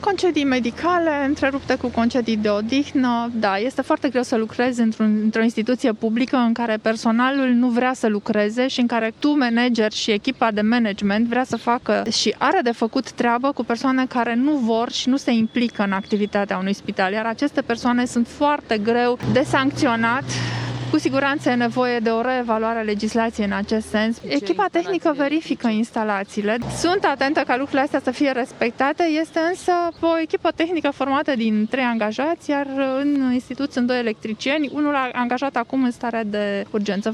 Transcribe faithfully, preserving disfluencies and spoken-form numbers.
Concedii medicale, întrerupte cu concedii de odihnă. Da, este foarte greu să lucrezi într-un, într-o instituție publică în care personalul nu vrea să lucreze și în care tu, manager și echipa de management, vrea să facă și are de făcut treabă cu persoane care nu vor și nu se implică în activitatea unui spital. Iar aceste persoane sunt foarte greu de sancționat. Cu siguranță e nevoie de o reevaluare a legislației în acest sens. Echipa tehnică verifică instalațiile. Sunt atentă ca lucrurile astea să fie respectate. Este însă o echipă tehnică formată din trei angajați, iar în institut sunt doi electricieni, unul angajat acum în stare de urgență.